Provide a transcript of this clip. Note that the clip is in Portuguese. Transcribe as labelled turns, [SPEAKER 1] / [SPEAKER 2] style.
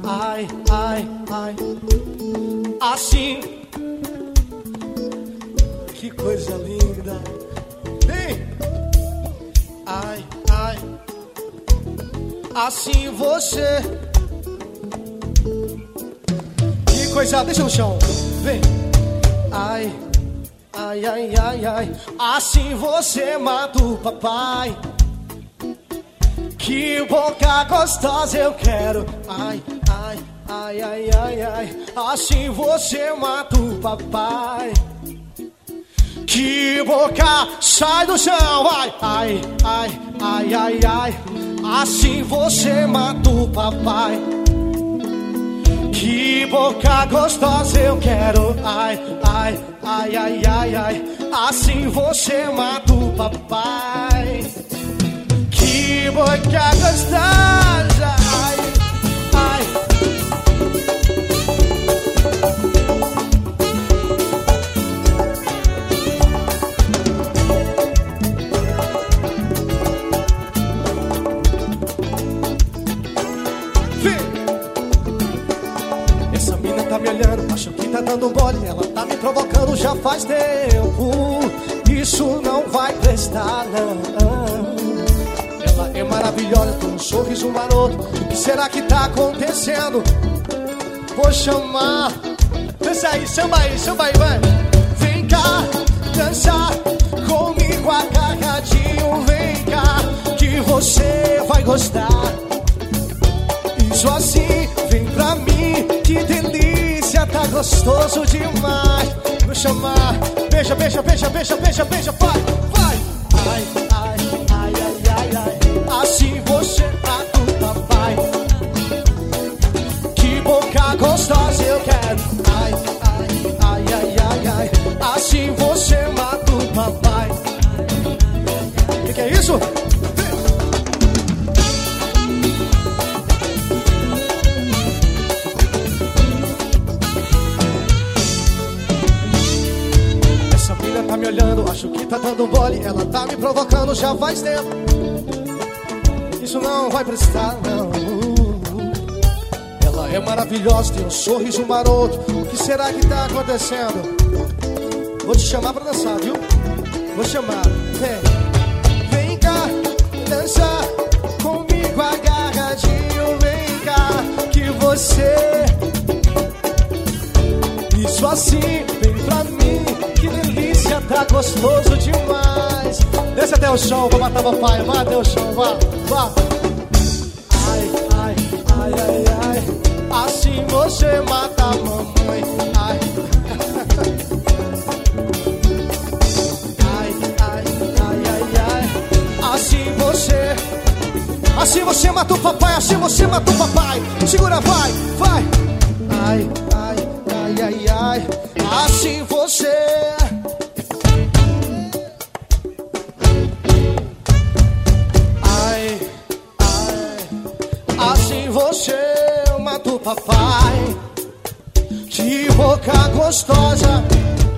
[SPEAKER 1] ai, ai, ai. Assim. Que coisa linda. Vem. Ai, ai. Assim você. Que coisa, deixa no chão. Vem. Ai, ai, ai, ai, ai. Assim você mata o papai. Que boca gostosa eu quero. Ai, ai, ai, ai, ai, ai. Assim você mata o papai. Que boca sai do chão. Ai, ai, ai, ai, ai, ai. Assim você mata o papai. Que boca gostosa eu quero. Ai, ai, ai, ai, ai, ai. Assim você mata o papai. Que boca gostosa. Ai, ai. Essa mina tá me olhando, acho que tá dando mole. Ela tá me provocando já faz tempo. Isso não vai prestar, não. Ela é maravilhosa, tem um sorriso maroto. O que será que tá acontecendo? Vou chamar. Dança aí, samba aí, vai. Vem cá, dançar comigo agarradinho. Vem cá, que você vai gostar. Isso assim, vem pra mim, que delícia, tá gostoso demais. Vou chamar, beija, beija, beija, beija, beija, beija, vai, vai. Ai, ai, ai, ai, ai, ai. Assim você mata o papai. Que boca gostosa eu quero. Ai, ai, ai, ai, ai, ai. Assim você mata o papai. Que é isso? Tá me olhando, acho que tá dando mole. Ela tá me provocando já faz tempo. Isso não vai prestar, não. Ela é maravilhosa, tem um sorriso maroto. O que será que tá acontecendo? Vou te chamar pra dançar, viu? Vou chamar, vem. Vem cá, dançar comigo agarradinho. Vem cá, que você. Isso assim, vem pra mim. Que delícia, tá gostoso demais. Desce até o chão, vou matar papai. Vai até o chão, vá, vá. Ai, ai, ai, ai, ai. Assim você mata a mamãe. Ai. Ai, ai, ai, ai, ai. Assim você mata o papai. Assim você mata o papai. Segura, vai, vai. Ai, ai, ai, ai, ai. Assim você. Ai, ai. Assim você mata o papai. Que boca gostosa.